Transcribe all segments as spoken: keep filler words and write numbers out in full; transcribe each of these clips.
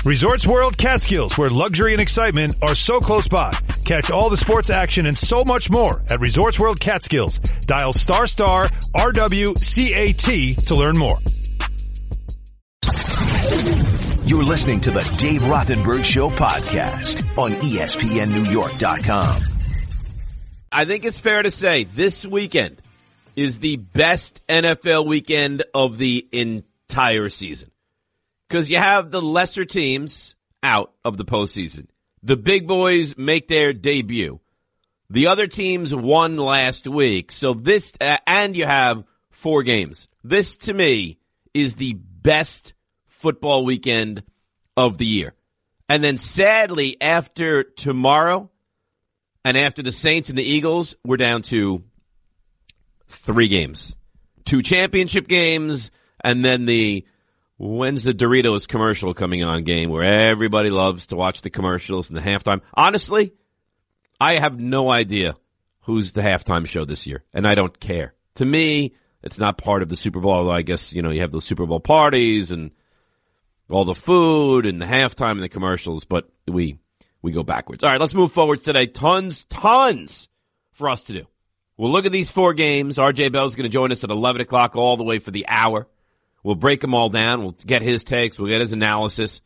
Resorts World Catskills, where luxury and excitement are so close by. Catch all the sports action and so much more at Resorts World Catskills. Dial star star R W C A T to learn more. You're listening to the Dave Rothenberg Show podcast on E S P N New York dot com. I think it's fair to say this weekend is the best N F L weekend of the entire season. Because you have the lesser teams out of the postseason. The big boys make their debut. The other teams won last week. So this, uh, and you have four games. This, to me, is the best football weekend of the year. And then sadly, after tomorrow and after the Saints and the Eagles, we're down to three games. Two championship games, and then the when's the Doritos commercial coming on game where everybody loves to watch the commercials and the halftime. Honestly, I have no idea who's the halftime show this year, and I don't care. To me, it's not part of the Super Bowl, although I guess, you know, you have those Super Bowl parties and all the food and the halftime and the commercials, but we we go backwards. All right, let's move forward today. Tons, tons for us to do. We'll look at these four games. R J Bell's going to join us at eleven o'clock all the way for the hour. We'll break them all down. We'll get his takes. We'll get his analysis.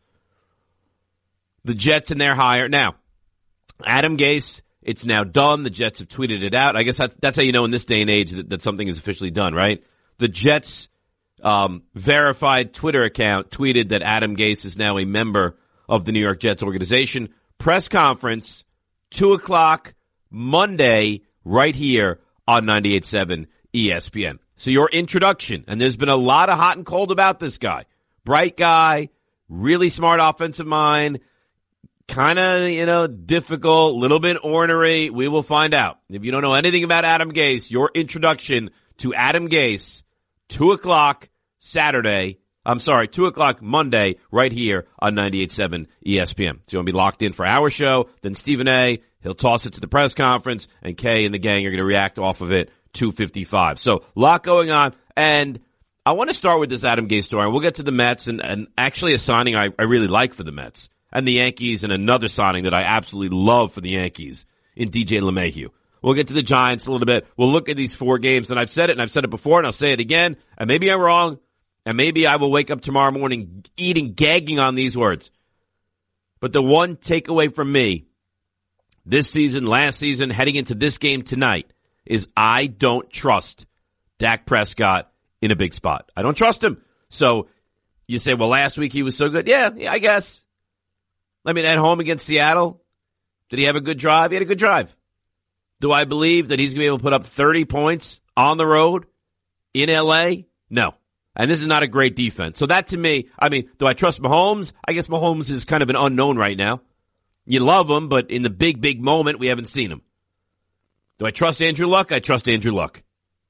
The Jets and their hire. Now, Adam Gase, it's now done. The Jets have tweeted it out. I guess that's, that's how you know in this day and age that, that something is officially done, right? The Jets Um, verified Twitter account tweeted that Adam Gase is now a member of the New York Jets organization. Press conference, two o'clock Monday, right here on ninety-eight point seven E S P N. So your introduction, and there's been a lot of hot and cold about this guy. Bright guy, really smart offensive mind, kind of, you know, difficult, little bit ornery. We will find out. If you don't know anything about Adam Gase, your introduction to Adam Gase, two o'clock Saturday, I'm sorry, two o'clock Monday, right here on ninety-eight point seven E S P N. So you'll be locked in for our show, then Stephen A., he'll toss it to the press conference, and Kay and the gang are going to react off of it, two fifty-five. So a lot going on, and I want to start with this Adam Gase story, and we'll get to the Mets, and, and actually a signing I, I really like for the Mets, and the Yankees, and another signing that I absolutely love for the Yankees in D J LeMahieu. We'll get to the Giants a little bit. We'll look at these four games, and I've said it, and I've said it before, and I'll say it again, and maybe I'm wrong, and maybe I will wake up tomorrow morning eating, gagging on these words. But the one takeaway from me this season, last season, heading into this game tonight, is I don't trust Dak Prescott in a big spot. I don't trust him. So you say, well, last week he was so good. Yeah, yeah, I guess. I mean, at home against Seattle, did he have a good drive? He had a good drive. Do I believe that he's going to be able to put up thirty points on the road in L A? No. And this is not a great defense. So that to me, I mean, do I trust Mahomes? I guess Mahomes is kind of an unknown right now. You love him, but in the big, big moment, we haven't seen him. Do I trust Andrew Luck? I trust Andrew Luck.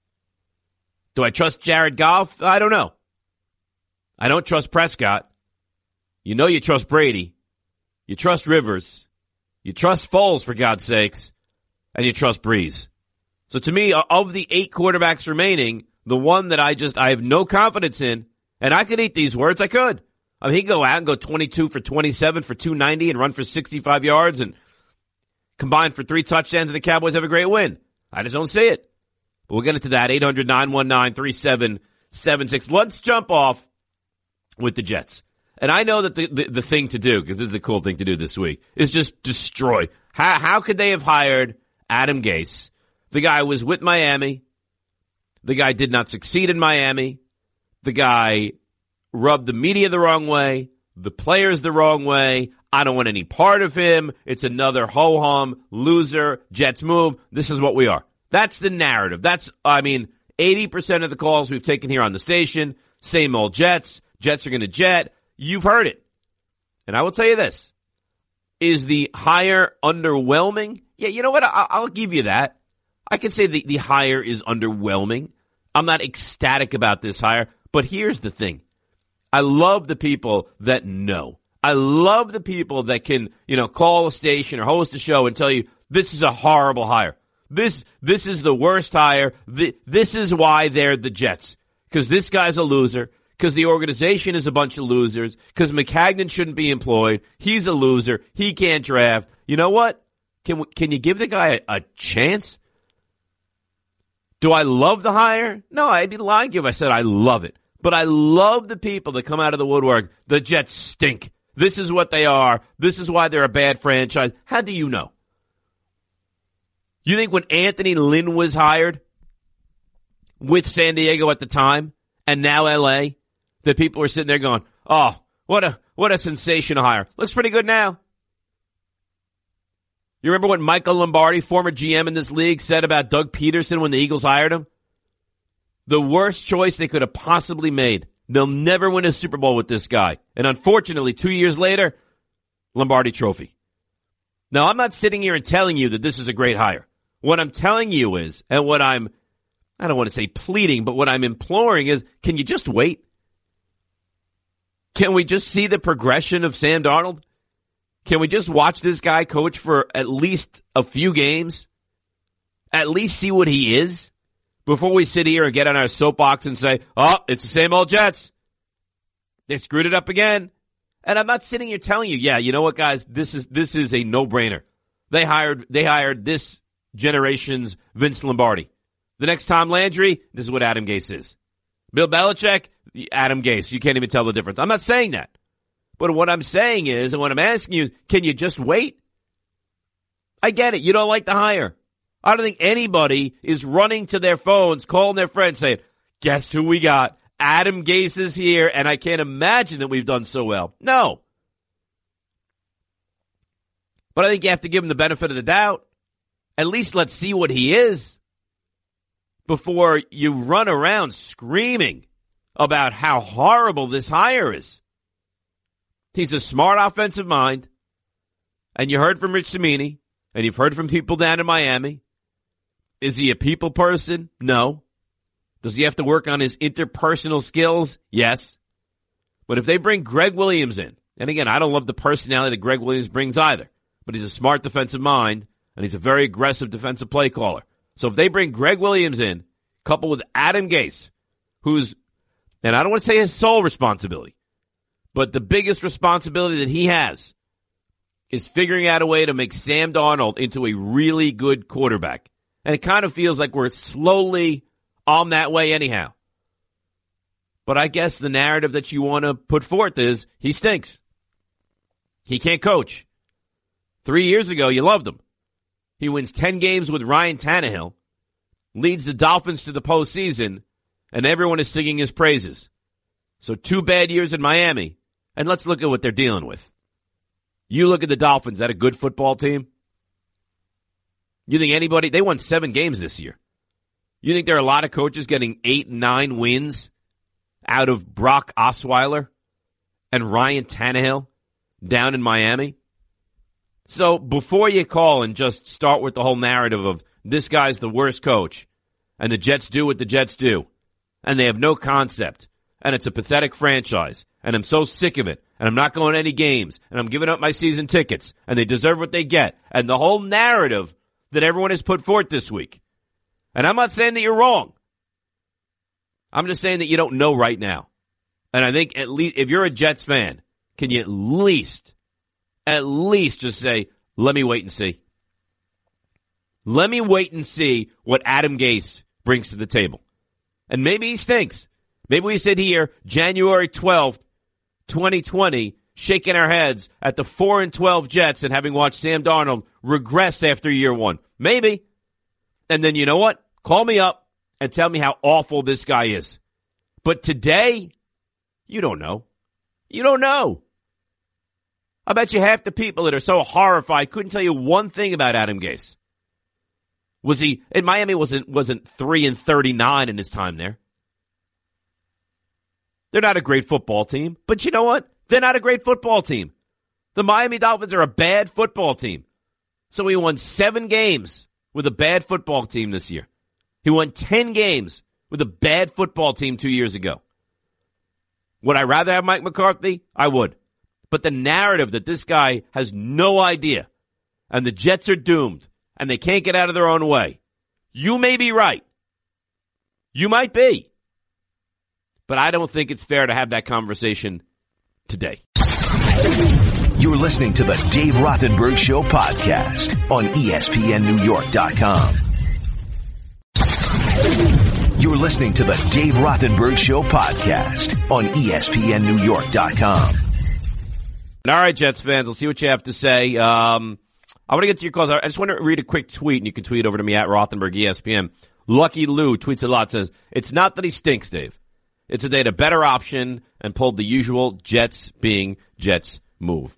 Do I trust Jared Goff? I don't know. I don't trust Prescott. You know you trust Brady. You trust Rivers. You trust Foles, for God's sakes. And you trust Breeze. So to me, of the eight quarterbacks remaining, the one that I just, I have no confidence in, and I could eat these words, I could. I mean, he could go out and go twenty-two for twenty-seven for two ninety and run for sixty-five yards and combine for three touchdowns, and the Cowboys have a great win. I just don't see it. But we'll get into that. eight hundred, nine one nine, three seven seven six. Let's jump off with the Jets. And I know that the, the, the thing to do, because this is the cool thing to do this week, is just destroy. How, how could they have hired Adam Gase? The guy was with Miami. The guy did not succeed in Miami. The guy rubbed the media the wrong way, the players the wrong way. I don't want any part of him. It's another ho-hum, loser, Jets move. This is what we are. That's the narrative. That's, I mean, eighty percent of the calls we've taken here on the station, same old Jets. Jets are going to jet. You've heard it. And I will tell you this. Is the hire underwhelming? Yeah, you know what? I- I'll give you that. I can say the, the hire is underwhelming. I'm not ecstatic about this hire. But here's the thing. I love the people that know. I love the people that can, you know, call a station or host a show and tell you, this is a horrible hire. This, this is the worst hire. This is why they're the Jets. Because this guy's a loser. because the organization is a bunch of losers, because Maccagnan shouldn't be employed. He's a loser. He can't draft. You know what? Can we, can you give the guy a, a chance? Do I love the hire? No, I'd be lying to you if I said I love it. But I love the people that come out of the woodwork. The Jets stink. This is what they are. This is why they're a bad franchise. How do you know? You think when Anthony Lynn was hired with San Diego at the time and now L A, that people were sitting there going, oh, what a what a sensational hire. Looks pretty good now. You remember what Michael Lombardi, former G M in this league, said about Doug Peterson when the Eagles hired him? The worst choice they could have possibly made. They'll never win a Super Bowl with this guy. And unfortunately, two years later, Lombardi Trophy. Now, I'm not sitting here and telling you that this is a great hire. What I'm telling you is, and what I'm, I don't want to say pleading, but what I'm imploring is, can you just wait? Can we just see the progression of Sam Darnold? Can we just watch this guy coach for at least a few games? At least see what he is? Before we sit here and get on our soapbox and say, oh, it's the same old Jets. They screwed it up again. And I'm not sitting here telling you, yeah, you know what, guys, this is this is a no-brainer. They hired they hired this generation's Vince Lombardi. The next Tom Landry, this is what Adam Gase is. Bill Belichick, Adam Gase. You can't even tell the difference. I'm not saying that. But what I'm saying is, and what I'm asking you is, can you just wait? I get it. You don't like the hire. I don't think anybody is running to their phones, calling their friends, saying, guess who we got? Adam Gase is here, and I can't imagine that we've done so well. No. But I think you have to give him the benefit of the doubt. At least let's see what he is before you run around screaming about how horrible this hire is. He's a smart offensive mind, and you heard from Rich Cimini, and you've heard from people down in Miami. Is he a people person? No. Does he have to work on his interpersonal skills? Yes. But if they bring Greg Williams in, and again, I don't love the personality that Greg Williams brings either, but he's a smart defensive mind, and he's a very aggressive defensive play caller. So if they bring Greg Williams in, coupled with Adam Gase, who's, and I don't want to say his sole responsibility, but the biggest responsibility that he has is figuring out a way to make Sam Darnold into a really good quarterback. And it kind of feels like we're slowly on that way anyhow. But I guess the narrative that you want to put forth is he stinks. He can't coach. Three years ago, you loved him. He wins ten games with Ryan Tannehill, leads the Dolphins to the postseason, and everyone is singing his praises. So two bad years in Miami, and let's look at what they're dealing with. You look at the Dolphins, is that a good football team? You think anybody, they won seven games this year. You think there are a lot of coaches getting eight, nine wins out of Brock Osweiler and Ryan Tannehill down in Miami? So before you call and just start with the whole narrative of this guy's the worst coach and the Jets do what the Jets do and they have no concept and it's a pathetic franchise and I'm so sick of it and I'm not going to any games and I'm giving up my season tickets and they deserve what they get and the whole narrative that everyone has put forth this week. And I'm not saying that you're wrong. I'm just saying that you don't know right now. And I think at least if you're a Jets fan, can you at least, at least just say, let me wait and see. Let me wait and see what Adam Gase brings to the table. And maybe he stinks. Maybe we sit here January twelfth, twenty twenty, shaking our heads at the four and twelve Jets and having watched Sam Darnold regress after year one. Maybe. And then you know what? Call me up and tell me how awful this guy is. But today, you don't know. You don't know. I bet you half the people that are so horrified couldn't tell you one thing about Adam Gase. Was he, in Miami wasn't, wasn't three and thirty-nine in his time there. They're not a great football team, but you know what? They're not a great football team. The Miami Dolphins are a bad football team. So he won seven games with a bad football team this year. He won ten games with a bad football team two years ago. Would I rather have Mike McCarthy? I would. But the narrative that this guy has no idea and the Jets are doomed and they can't get out of their own way, you may be right. You might be. But I don't think it's fair to have that conversation today. You're listening to the Dave Rothenberg Show podcast on E S P N New York dot com. You're listening to the Dave Rothenberg Show podcast on E S P N New York dot com. All right, Jets fans, let's see what you have to say. Um, I want to get to your calls. I just want to read a quick tweet, and you can tweet over to me at Rothenberg E S P N. Lucky Lou tweets a lot, says, it's not that he stinks, Dave. It's that they had a better option and pulled the usual Jets being Jets move.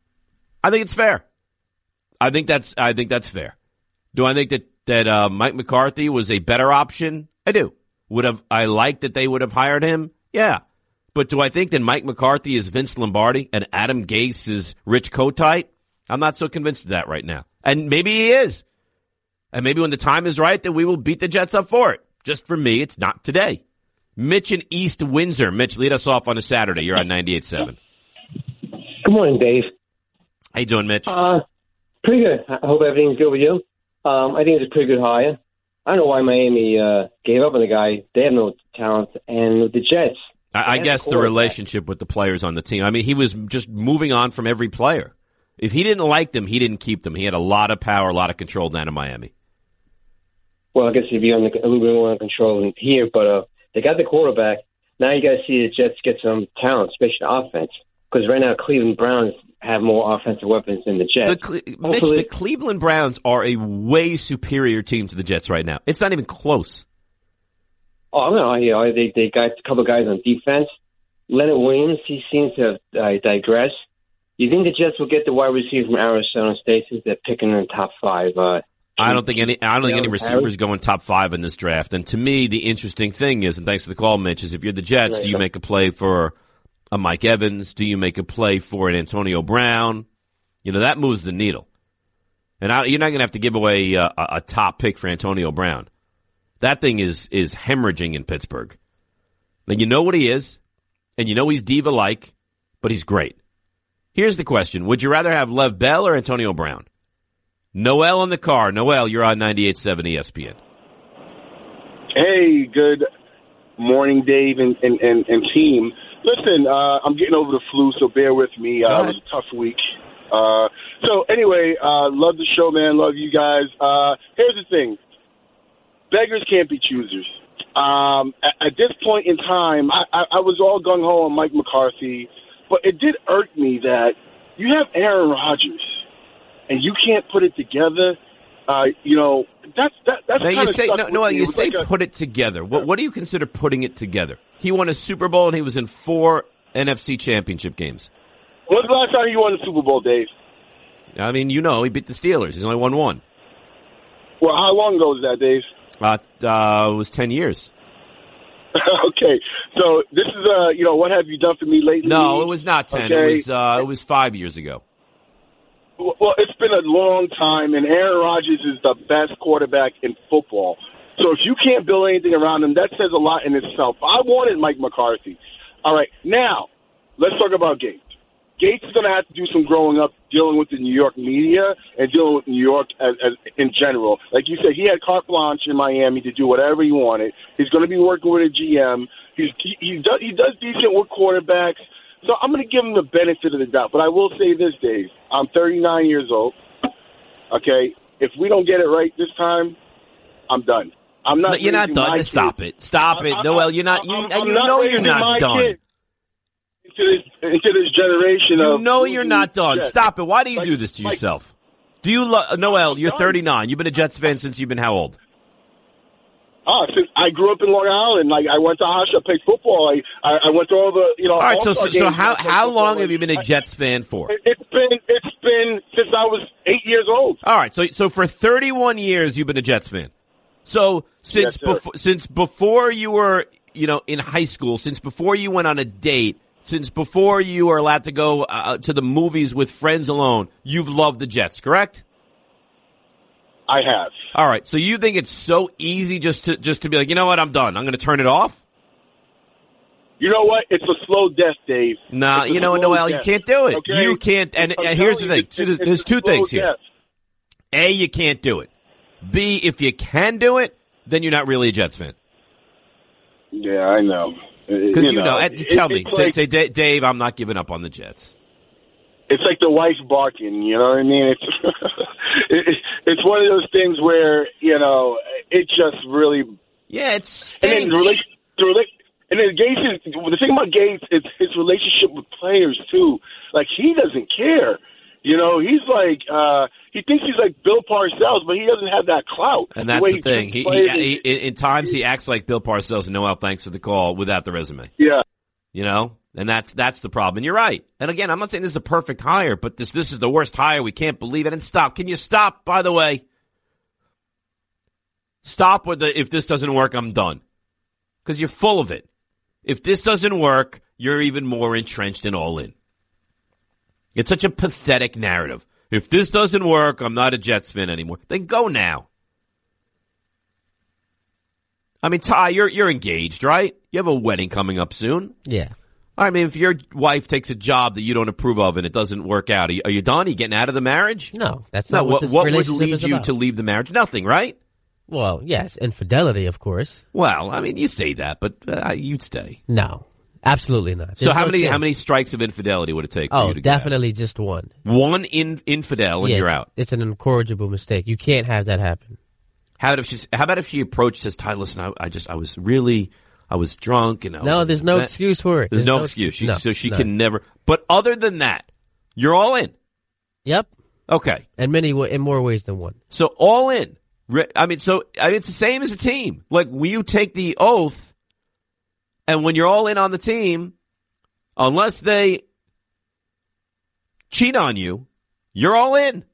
I think it's fair. I think that's I think that's fair. Do I think that that uh, Mike McCarthy was a better option? I do. Would have I liked that they would have hired him? Yeah. But do I think that Mike McCarthy is Vince Lombardi and Adam Gase is Rich Kotite? I'm not so convinced of that right now. And maybe he is. And maybe when the time is right, that we will beat the Jets up for it. Just for me, it's not today. Mitch in East Windsor. Mitch, lead us off on a Saturday. You're on ninety-eight point seven. Good morning, Dave. How you doing, Mitch? Uh, pretty good. I hope everything's good with you. Um, I think it's a pretty good hire. I don't know why Miami uh, gave up on the guy. They have no talent. And with the Jets, I, I guess the relationship with the players on the team. I mean, he was just moving on from every player. If he didn't like them, he didn't keep them. He had a lot of power, a lot of control down in Miami. Well, I guess he'd be on the, a little bit more in control here, but uh, they got the quarterback. Now you got to see the Jets get some talent, especially offense, because right now Cleveland Browns have more offensive weapons than the Jets. The Cle- Mitch, the Cleveland Browns are a way superior team to the Jets right now. It's not even close. Oh, no, you know, they, they got a couple of guys on defense. Leonard Williams, he seems to have uh, digressed. You think the Jets will get the wide receiver from Arizona State since they're picking in the top five? Uh, I don't think any. I don't think any receivers go in top five in this draft. And to me, the interesting thing is, and thanks for the call, Mitch, is if you're the Jets, do you make a play for a Mike Evans? Do you make a play for an Antonio Brown? You know, that moves the needle. And I, you're not going to have to give away a, a top pick for Antonio Brown. That thing is is hemorrhaging in Pittsburgh. Now, you know what he is, and you know he's diva-like, but he's great. Here's the question. Would you rather have Lev Bell or Antonio Brown? Noel in the car. Noel, you're on ninety-eight point seven E S P N. Hey, good morning, Dave and, and, and, and team. Listen, uh, I'm getting over the flu, so bear with me. Uh, it was a tough week. Uh, so anyway, uh, love the show, man. Love you guys. Uh, here's the thing. Beggars can't be choosers. Um, at, at this point in time, I, I, I was all gung-ho on Mike McCarthy, but it did irk me that you have Aaron Rodgers and you can't put it together. Uh, you know, that's that, that's now kind you of say stuck no, with no. me. You It was say like a- put it together. What what do you consider putting it together? He won a Super Bowl and he was in four N F C Championship games. When's the last time you won the Super Bowl, Dave? I mean, you know, he beat the Steelers. He's only won one. Well, how long ago was that, Dave? Uh, uh, it was ten years. Okay, so this is uh, you know, what have you done for me lately? No, it was not ten. Okay. It was uh, it was five years ago. Well, it's been a long time, and Aaron Rodgers is the best quarterback in football. So if you can't build anything around him, that says a lot in itself. I wanted Mike McCarthy. All right, now let's talk about Gates. Gates is going to have to do some growing up, dealing with the New York media and dealing with New York as, as in general. Like you said, he had carte blanche in Miami to do whatever he wanted. He's going to be working with a G M. He's, he, he, does, he does decent with quarterbacks. So I'm going to give him the benefit of the doubt. But I will say this, Dave. I'm thirty-nine years old. Okay? If we don't get it right this time, I'm done. I'm not. No, you're not done. Stop it. Stop it. I, Noel, you're not. You, I'm, I'm you know not you're not done. Into this, into this generation you of. You know you're not done. Jets. Stop it. Why do you like, do this to like, yourself? Do you love Noel? You're thirty-nine. You've been a Jets fan since you've been how old? Oh, since I grew up in Long Island. Like I went to Hofstra, I played football. I, I I went to all the you know. All right. So so, so how how long like, have you been a Jets fan for? It, it's been it's been since I was eight years old. All right. So so for thirty-one years you've been a Jets fan. So since yes, before since before you were you know in high school, since before you went on a date, since before you were allowed to go uh, to the movies with friends alone, you've loved the Jets, correct? I have. All right. So you think it's so easy just to just to be like, you know what, I'm done. I'm going to turn it off? You know what? It's a slow death, Dave. No, nah, you know what, Noel, death. You can't do it. Okay? You can't. And, and here's the thing. You, it's, There's it's two things here. Death. A, you can't do it. B, if you can do it, then you're not really a Jets fan. Yeah, I know. Because, you, you know, know it, tell me, say, like, say, Dave, I'm not giving up on the Jets. It's like the wife barking, you know what I mean? It's it, it's one of those things where, you know, it just really... Yeah, it stinks. And then the relation, the rela- and then Gates is, the thing about Gates is his relationship with players, too. Like, he doesn't care. You know, he's like, uh, he thinks he's like Bill Parcells, but he doesn't have that clout. And that's the, the thing. He, he, he, in times, he acts like Bill Parcells, and Noel, thanks for the call, without the resume. Yeah. You know? And that's that's the problem. And you're right. And again, I'm not saying this is a perfect hire, but this this is the worst hire. We can't believe it. And stop. Can you stop, by the way? Stop with the, if this doesn't work, I'm done. Because you're full of it. If this doesn't work, you're even more entrenched and all in. It's such a pathetic narrative. If this doesn't work, I'm not a Jets fan anymore. Then go now. I mean, Ty, you're you're engaged, right? You have a wedding coming up soon. Yeah. I mean, if your wife takes a job that you don't approve of and it doesn't work out, are you, are you done? Are you getting out of the marriage? No, that's no, not what, what this what would relationship lead is you about. to leave the marriage? Nothing, right? Well, yes, infidelity, of course. Well, I mean, you say that, but uh, you'd stay. No, absolutely not. There's so how no many chance. how many strikes of infidelity would it take for Oh, you to definitely get out? just one. One in, infidel and yeah, you're out. It's an incorrigible mistake. You can't have that happen. How about if she's, how about if she approached says, Ty, listen, I, I just I was really I was drunk and I No, was there's no excuse for it. There's, There's no, no excuse. She, no, so she no. can never. But other than that, you're all in. Yep. Okay. And many wa- in more ways than one. So all in. I mean, so I mean, it's the same as a team. Like, when you take the oath, and when you're all in on the team, unless they cheat on you, you're all in.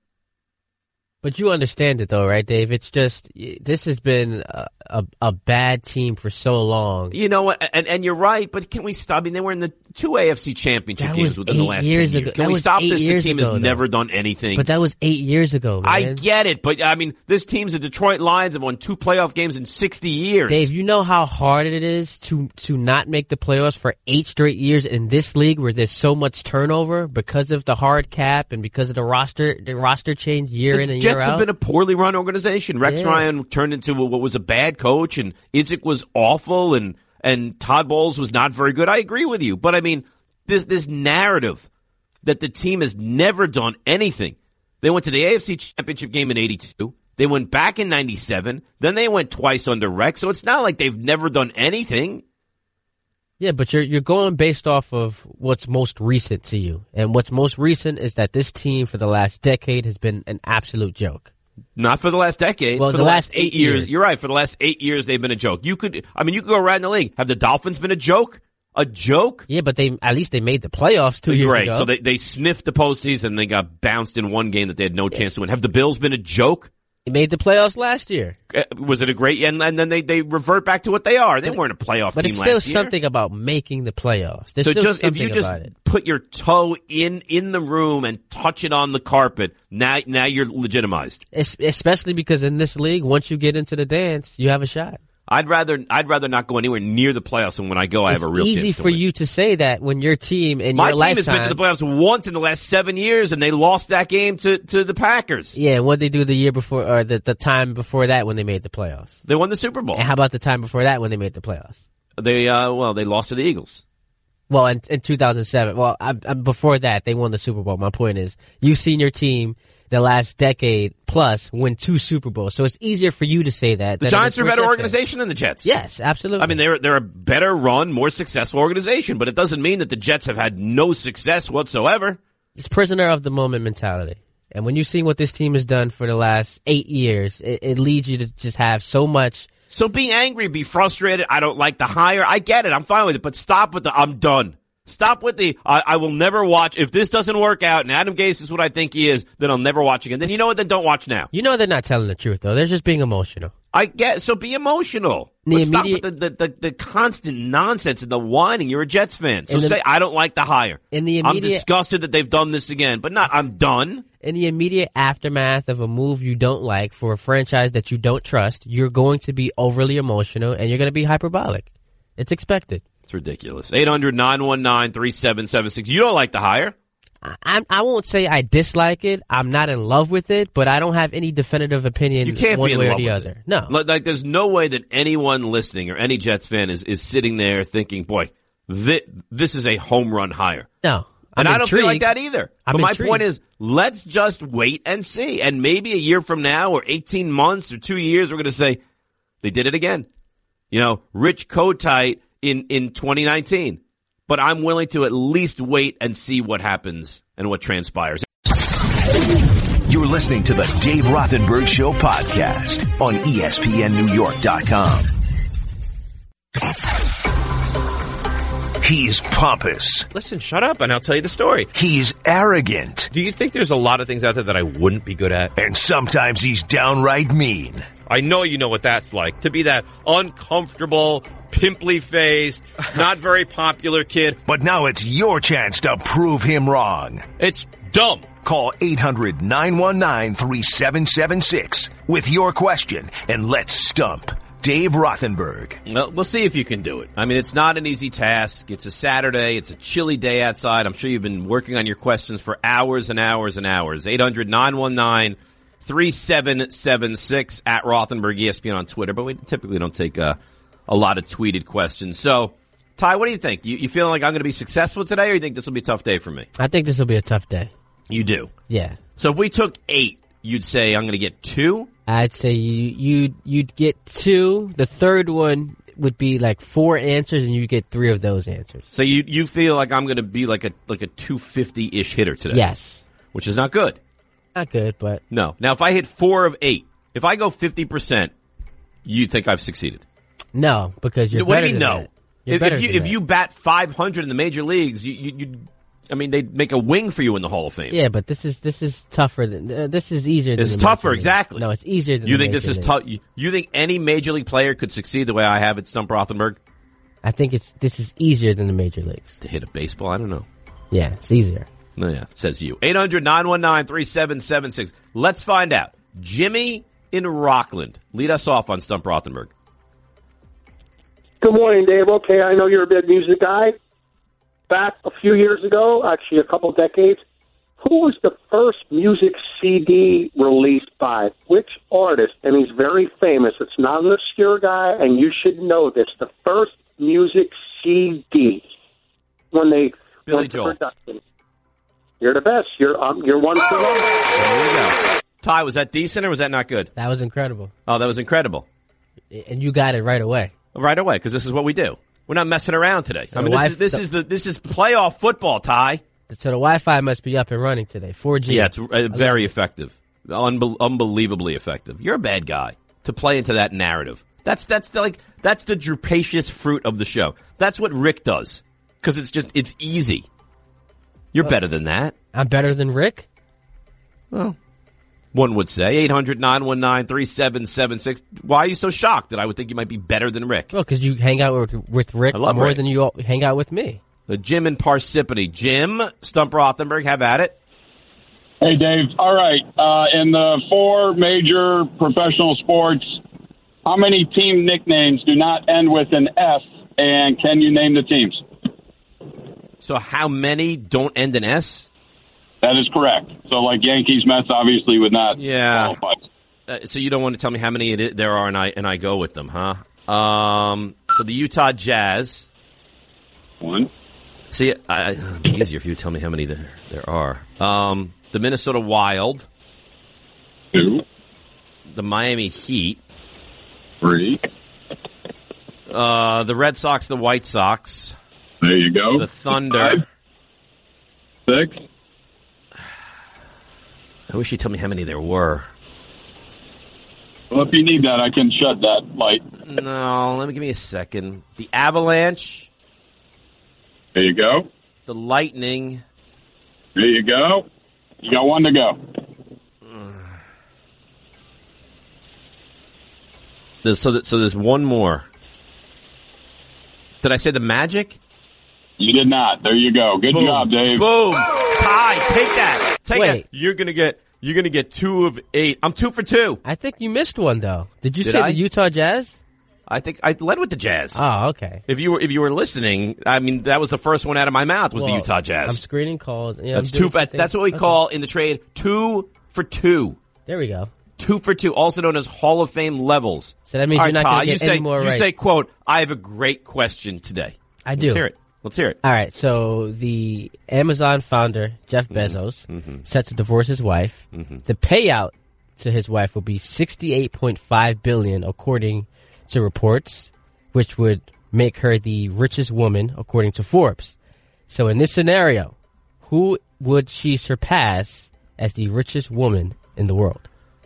But you understand it, though, right, Dave? It's just, this has been a, a, a bad team for so long. You know what? And, and you're right, but can we stop? I mean, they were in the two A F C championship That games was within the eight last years ten years. ago. Can That we was stop eight this? The years team ago, has though. never done anything. But that was eight years ago, man. I get it, but I mean, this team's the Detroit Lions have won two playoff games in sixty years. Dave, you know how hard it is to to not make the playoffs for eight straight years in this league where there's so much turnover because of the hard cap and because of the roster the roster change year the in and Jets year out. have been a poorly run organization. Rex Yeah. Ryan turned into what was a bad coach, and Idzik was awful, and and Todd Bowles was not very good. I agree with you, but I mean, this this narrative that the team has never done anything. They went to the A F C Championship game in eighty-two. They went back in ninety-seven. Then they went twice under Rex. So it's not like they've never done anything. Yeah, but you're you're going based off of what's most recent to you. And what's most recent is that this team for the last decade has been an absolute joke. Not for the last decade. Well, for the the, last last eight, eight years. years. You're right. For the last eight years, they've been a joke. You could, I mean, you could go around the league. Have the Dolphins been a joke? A joke? Yeah, but they at least they made the playoffs two years Right. ago. So they, they sniffed the postseason. They got bounced in one game that they had no chance to win. Have the Bills been a joke? They made the playoffs last year. Uh, was it a great, and, and then they, they revert back to what they are. They But- weren't a playoff But team it's still last year. something about making the playoffs. There's So still just, if something you just about it. put your toe in, in the room and touch it on the carpet, now, now you're legitimized. Es- Especially because in this league, once you get into the dance, you have a shot. I'd rather, I'd rather not go anywhere near the playoffs, and when I go, I have It's a real easy chance to for win. you to say that when your team in My your team lifetime. has been to the playoffs once in the last seven years, and they lost that game to, to the Packers. Yeah, and what they do the year before, or the, the time before that when they made the playoffs. They won the Super Bowl. And how about the time before that when they made the playoffs? They, uh, well, they lost to the Eagles. Well, in, in two thousand seven. Well, I, I, before that, they won the Super Bowl. My point is, you've seen your team the last decade plus win two Super Bowls, so it's easier for you to say that. The than Giants it are a is for better Jet fans. organization than the Jets. Yes, absolutely. I mean, they're they're a better run, more successful organization, but it doesn't mean that the Jets have had no success whatsoever. It's prisoner of the moment mentality. And when you see what this team has done for the last eight years, it, it leads you to just have so much. So be angry, be frustrated. I don't like the hire. I get it. I'm fine with it, but stop with the I'm done. Stop with the I, I will never watch. If this doesn't work out and Adam Gase is what I think he is, then I'll never watch again. Then you know what? Then don't watch now. You know they're not telling the truth, though. They're just being emotional. I get so be emotional. The But stop immediate- with the, the, the, the constant nonsense and the whining. You're a Jets fan. So In the- say, I don't like the hire. In the I'm immediate- disgusted that they've done this again, but not, I'm done. In the immediate aftermath of a move you don't like for a franchise that you don't trust, you're going to be overly emotional and you're going to be hyperbolic. It's expected. It's ridiculous. eight hundred, nine one nine, three seven seven six. You don't like the hire. I, I won't say I dislike it. I'm not in love with it, but I don't have any definitive opinion You can't one be in way or love the with other. it. No. Like, there's no way that anyone listening or any Jets fan is, is sitting there thinking, boy, this, this is a home run hire. No. I'm and I don't intrigued. feel like that either. I'm but my intrigued. point is, let's just wait and see. And maybe a year from now or eighteen months or two years, we're going to say, they did it again. You know, Rich Kotite in, in twenty nineteen. But I'm willing to at least wait and see what happens and what transpires. You're listening to the Dave Rothenberg Show podcast on E S P N New York dot com. He's pompous. Listen, shut up and I'll tell you the story. He's arrogant. Do you think there's a lot of things out there that I wouldn't be good at? And sometimes he's downright mean. I know you know what that's like. To be that uncomfortable, pimply-faced, not very popular kid. But now it's your chance to prove him wrong. It's dumb. Call eight hundred, nine one nine, three seven seven six with your question and let's stump Dave Rothenberg. Well, we'll see if you can do it. I mean, it's not an easy task. It's a Saturday. It's a chilly day outside. I'm sure you've been working on your questions for hours and hours and hours. eight hundred, nine one nine, three seven seven six at Rothenberg E S P N on Twitter, but we typically don't take uh, a lot of tweeted questions. So, Ty, what do you think? You, you feeling like I'm going to be successful today, or you think this will be a tough day for me? I think this will be a tough day. You do? Yeah. So if we took eight, you'd say I'm going to get two? I'd say you, you'd, you'd get two. The third one would be like four answers, and you get three of those answers. So you you feel like I'm going to be like a like a two fifty-ish hitter today? Yes. Which is not good. Not good, but... No. Now, if I hit four of eight, if I go fifty percent, you think I've succeeded? No, because you're what better do you mean than no? that. You're If, better if you than if that. you bat five hundred in the major leagues, you you you'd, I mean, they'd make a wing for you in the Hall of Fame. Yeah, but this is this is tougher than uh, this is easier. than It's the tougher, major leagues. exactly. No, it's easier than You the think this major is leagues. tough? You, you think any major league player could succeed the way I have at Stump Rothenberg? I think it's this is easier than the major leagues. To hit a baseball? I don't know. Yeah, it's easier. No, yeah, says you. eight hundred, nine one nine, three seven seven six. Let's find out. Jimmy in Rockland. Lead us off on Stump Rothenberg. Good morning, Dave. Okay, I know you're a big music guy. Back a few years ago, actually a couple decades, who was the first music C D released by? Which artist? And he's very famous. It's not an obscure guy, and you should know this. The first music C D when they Billy went to Joel. production. You're the best. You're um, you're one for one. There you go. Ty, was that decent or was that not good? That was incredible, Oh, that was incredible. and you got it right away. Right away, because this is what we do. We're not messing around today. I mean, this Wi- is this is the this is playoff football, Ty. So the Wi-Fi must be up and running today. four G. Yeah, it's uh, very effective, Unbe- unbelievably effective. You're a bad guy to play into that narrative. That's that's the, like that's the drupaceous fruit of the show. That's what Rick does because it's just it's easy. You're better than that. I'm better than Rick. Well, one would say eight hundred, nine one nine, three seven seven six. Why are you so shocked that I would think you might be better than Rick? Well, because you hang out with, with Rick I love more Rick. than you all hang out with me. The Jim in Parsippany. Jim, Stump Rothenberg, have at it. Hey, Dave. All right. Uh, in the four major professional sports, how many team nicknames do not end with an F, and can you name the teams? So how many don't end in S? That is correct. So, like Yankees, Mets obviously would not Yeah. qualify. Uh, so you don't want to tell me how many it is, there are, and I and I go with them, huh? Um, so the Utah Jazz. One. See, I, I, it'd be easier if you tell me how many there there are. Um, the Minnesota Wild, Two. the Miami Heat, Three. uh, the Red Sox, the White Sox, There you go. the Thunder. Five. Six. I wish you'd tell me how many there were. Well, if you need that, I can shut that light. No, let me give me a second. The Avalanche, There you go. the Lightning, There you go. You got one to go. there's, so, that, so there's one more. Did I say the Magic? You did not. There you go. Good Boom. job, Dave. Boom. Ty, take that. Take Wait. that. You're gonna get you're gonna get two of eight. I'm two for two. I think you missed one though. Did you Did say I? the Utah Jazz? I think I led with the Jazz. Oh, okay. If you were if you were listening, I mean that was the first one out of my mouth was well, the Utah Jazz. I'm screening calls. Yeah, that's two. That's, that's what we okay. call in the trade two for two. There we go. Two for two, also known as Hall of Fame levels. So that means All you're right, not going to get you say, any more You right. say, quote, I have a great question today. I do. Let's hear it. Let's hear it. All right, so the Amazon founder, Jeff Bezos, mm-hmm. set to divorce his wife. Mm-hmm. The payout to his wife will be sixty-eight point five billion dollars, according to reports, which would make her the richest woman, according to Forbes. So in this scenario, who would she surpass as the richest woman in the world?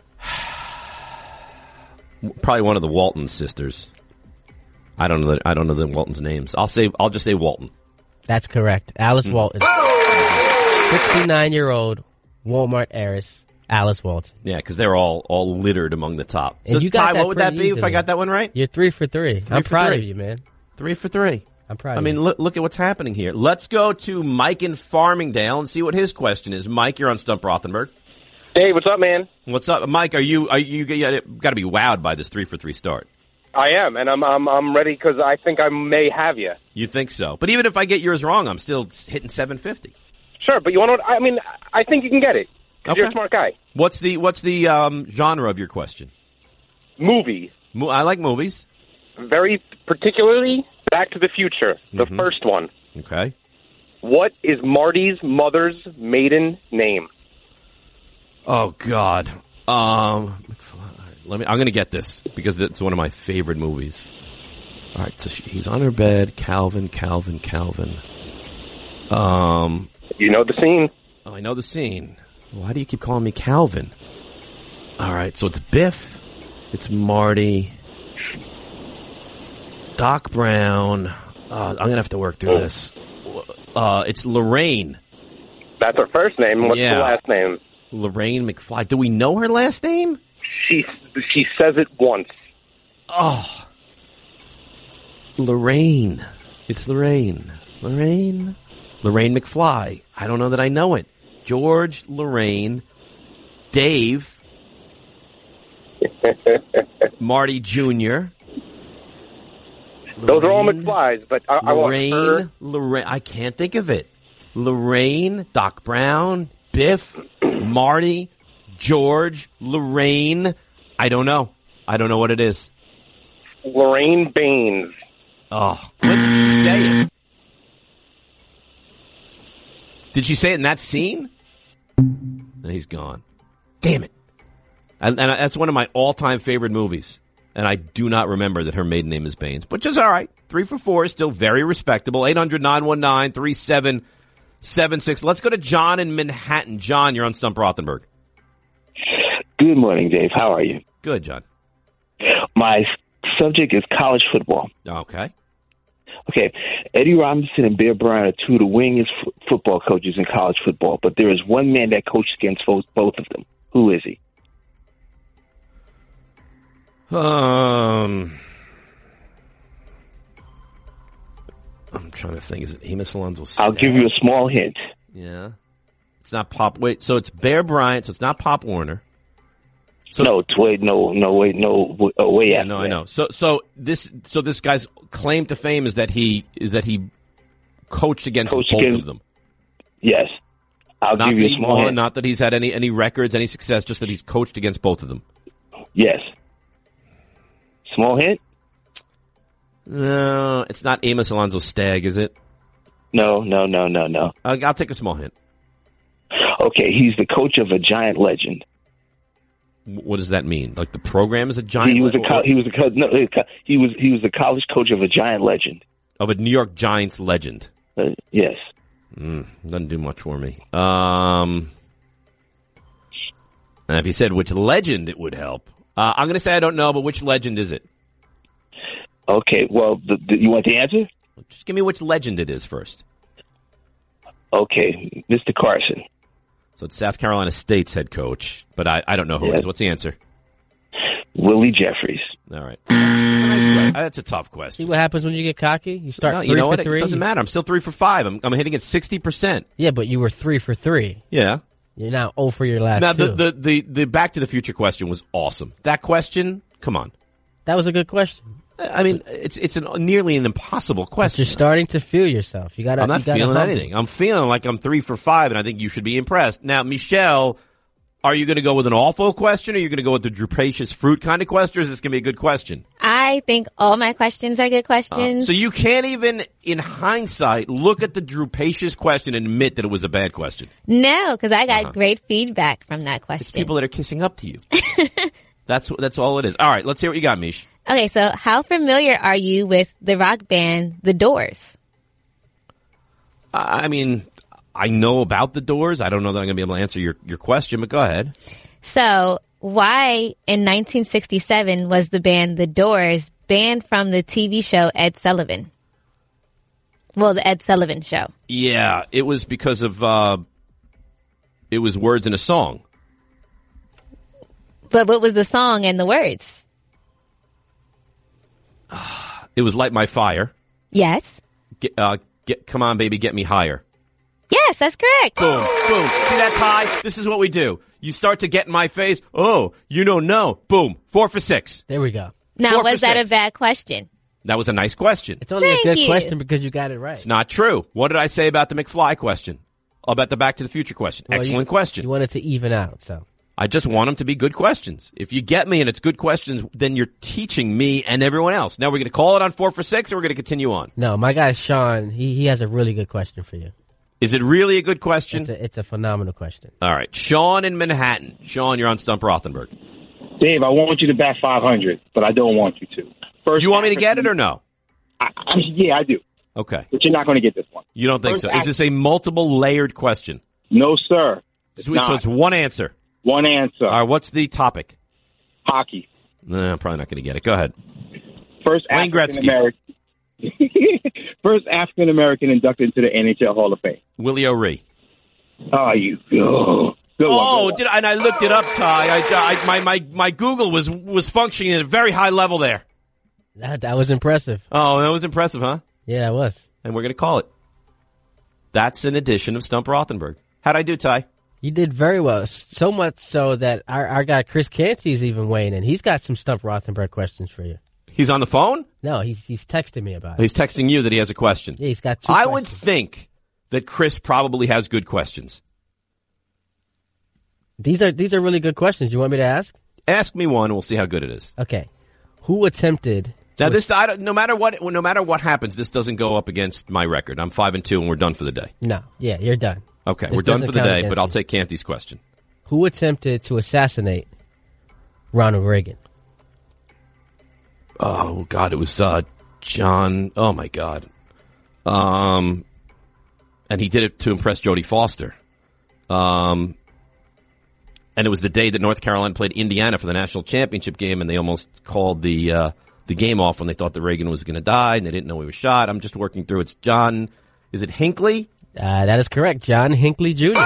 Probably one of the Walton sisters. I don't know. The, I don't know the Walton's names. I'll say. I'll just say Walton. That's correct. Alice mm. Walton, sixty-nine-year-old Walmart heiress, Alice Walton. Yeah, because they're all all littered among the top. And so, you got Ty, that what would that be easily. if I got that one right? You're three for three. three I'm for proud three. of you, man. Three for three. I'm proud. I of mean, you. look, look at what's happening here. Let's go to Mike in Farmingdale and see what his question is. Mike, you're on Stump Rothenberg. Hey, what's up, man? What's up, Mike? Are you are you, you got to be wowed by this three for three start? I am, and I'm I'm I'm ready because I think I may have you. You think so? But even if I get yours wrong, I'm still hitting seven fifty. Sure, but you want to? I mean, I think you can get it. Okay. You're a smart guy. What's the What's the um, genre of your question? Movie. Mo- I like movies. Very particularly Back to the Future, the mm-hmm. first one. Okay. What is Marty's mother's maiden name? Oh God. Um. Let me. I'm going to get this because it's one of my favorite movies. All right, so she, he's on her bed. Calvin, Calvin, Calvin. Um, you know the scene. Oh, I know the scene. Why do you keep calling me Calvin? All right, so it's Biff. It's Marty. Doc Brown. Uh, I'm going to have to work through this. Uh, it's Lorraine. That's her first name. What's yeah. the last name? Lorraine McFly. Do we know her last name? She she says it once. Oh. Lorraine. It's Lorraine. Lorraine? Lorraine McFly. I don't know that I know it. George, Lorraine, Dave, Marty Junior Lorraine, those are all McFlys, but I, Lorraine, I want her. Lorraine, I can't think of it. Lorraine, Doc Brown, Biff, Marty, George, Lorraine. I don't know. I don't know what it is. Lorraine Baines. Oh, when did she say it? Did she say it in that scene? And he's gone. Damn it. And, and that's one of my all-time favorite movies. And I do not remember that her maiden name is Baines, which is all right. Three for four is still very respectable. eight hundred, nine one nine, three seven seven six. Let's go to John in Manhattan. John, you're on Stump Rothenberg. Good morning, Dave. How are you? Good, John. My subject is college football. Okay. Okay. Eddie Robinson and Bear Bryant are two of the winningest f- football coaches in college football, but there is one man that coached against both, both of them. Who is he? Um, I'm trying to think. Is it Amos Alonzo? I'll give you a small hint. Yeah. It's not Pop. Wait, so it's Bear Bryant, so it's not Pop Warner. So, no, t- wait, no, no, wait, no, uh, way yeah, after no, that. I know. So, so this, so this guy's claim to fame is that he is that he coached against coached both against, of them. Yes, I'll not give you a small won, hint. Not that he's had any any records, any success, just that he's coached against both of them. Yes. Small hint? No, it's not Amos Alonzo Stagg, is it? No, no, no, no, no. I'll, I'll take a small hint. Okay, he's the coach of a giant legend. What does that mean? Like the program is a giant. He was legend? a co- he was a co- no, he was he was the college coach of a giant legend. Of a New York Giants legend. Uh, yes. Mm, doesn't do much for me. Um, and if you said which legend, it would help. Uh, I'm going to say I don't know, but which legend is it? Okay, well, the, the, you want the answer? Just give me which legend it is first. Okay, Mister Carson. So it's South Carolina State's head coach, but I, I don't know who yeah. it is. What's the answer? Willie Jeffries. All right. That's a, nice question. That's a tough question. See what happens when you get cocky? You start no, three you know for what? three. It doesn't matter. I'm still three for five. I'm, I'm hitting at sixty percent. Yeah, but you were three for three. Yeah. You're now oh for your last now, two. the, the, the, the Back to the Future question was awesome. That question, come on. That was a good question. I mean, it's it's an, nearly an impossible question. But you're starting to feel yourself. You gotta. I'm not you gotta feeling humble. anything. I'm feeling like I'm three for five, and I think you should be impressed. Now, Michelle, are you going to go with an awful question, or are you going to go with the drupacious fruit kind of question, or is this going to be a good question? I think all my questions are good questions. Uh, so you can't even, in hindsight, look at the drupacious question and admit that it was a bad question. No, because I got Uh-huh. great feedback from that question. It's people that are kissing up to you. That's that's all it is. All right, let's hear what you got, Mish. Okay, so how familiar are you with the rock band The Doors? I mean, I know about the Doors. I don't know that I'm going to be able to answer your, your question, but go ahead. So why in nineteen sixty-seven was the band The Doors banned from the T V show Ed Sullivan? Well, the Ed Sullivan Show. Yeah, it was because of, uh, it was words in a song. But what was the song and the words? It was Light My Fire. Yes. Get, uh, get, come on, baby, get me higher. Yes, that's correct. Boom, boom. See that tie? This is what we do. You start to get in my face. Oh, you don't know. Boom. Four for six. There we go. Now, Four was for that six. a bad question? That was a nice question. It's only Thank a good you. question because you got it right. It's not true. What did I say about the McFly question? About the Back to the Future question? Well, Excellent you, question. You want it to even out, so. I just want them to be good questions. If you get me and it's good questions, then you're teaching me and everyone else. Now we're going to call it on four for six, or we're going to continue on. No, my guy Sean, he he has a really good question for you. Is it really a good question? It's a, it's a phenomenal question. All right. Sean in Manhattan. Sean, you're on Stump Rothenberg. Dave, I want you to bat five hundred, but I don't want you to. First, you want me to get it or no? I, I, yeah, I do. Okay. But you're not going to get this one. You don't think First so? act- Is this a multiple layered question? No, sir. It's Sweet, not. so it's one answer. One answer. All right, what's the topic? Hockey. No, I'm probably not going to get it. Go ahead. First Wayne African Gretzky. American. First African American inducted into the N H L Hall of Fame. Willie O'Ree. Oh, you go. Good one, Oh, good one. did I, and I looked it up, Ty. I, I, my, my, my Google was, was functioning at a very high level there. That, that was impressive. Oh, that was impressive, huh? Yeah, it was. And we're going to call it. That's an edition of Stump Rothenberg. How'd I do, Ty? You did very well. So much so that our, our guy Chris Canty's even weighing in. He's got some Stump Rothenberg questions for you. He's on the phone? No, he's he's texting me about it. He's texting you that he has a question. Yeah, he's got two I questions. would think that Chris probably has good questions. These are these are really good questions. You want me to ask? Ask me one, and we'll see how good it is. Okay. Who attempted Now, this I don't, no matter what, no matter what happens, this doesn't go up against my record. I'm five and two, and we're done for the day. No. Yeah, you're done. Okay, This we're done doesn't for the count day, against but I'll you. take Canty's question. Who attempted to assassinate Ronald Reagan? Oh God, it was uh, John. Oh my God, um, and he did it to impress Jodie Foster. Um, and it was the day that North Carolina played Indiana for the national championship game, and they almost called the uh, the game off when they thought that Reagan was going to die, and they didn't know he was shot. I'm just working through. It's John. Is it Hinckley? Uh, that is correct, John Hinckley Junior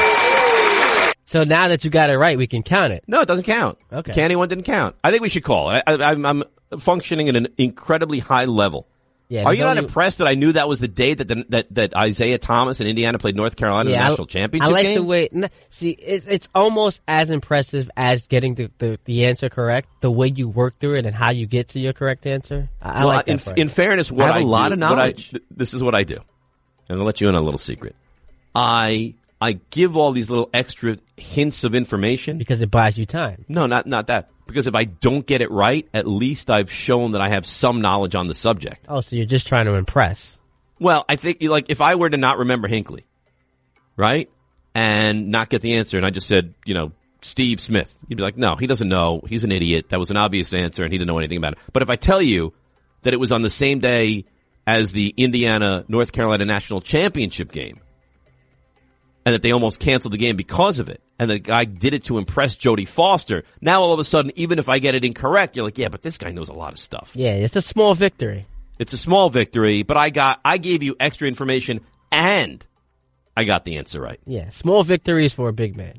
So now that you got it right, we can count it. No, it doesn't count. Okay. Canty one didn't count. I think we should call it. I, I, I'm, I'm functioning at an incredibly high level. Yeah, Are there's you not only- impressed that I knew that was the day that the, that that Isaiah Thomas and Indiana played North Carolina in Yeah, the I- national championship I like game? the way. n- See, it's it's almost as impressive as getting the, the, the answer correct. The way you work through it and how you get to your correct answer. I, I well, like that. in, part. in fairness, what I have a lot do, of what I- knowledge. th- this is what I do. And I'll let you in on a little secret. I I give all these little extra hints of information because it buys you time. No, not not that. Because if I don't get it right, at least I've shown that I have some knowledge on the subject. Oh, so you're just trying to impress. Well, I think, like, if I were to not remember Hinckley, right, and not get the answer, and I just said, you know, Steve Smith, you'd be like, no, he doesn't know. He's an idiot. That was an obvious answer, and he didn't know anything about it. But if I tell you that it was on the same day as the Indiana-North Carolina national championship game, and that they almost canceled the game because of it, and the guy did it to impress Jodie Foster, now all of a sudden, even if I get it incorrect, you're like, yeah, but this guy knows a lot of stuff. Yeah, it's a small victory. It's a small victory, but I got, I gave you extra information and I got the answer right. Yeah, small victories for a big man.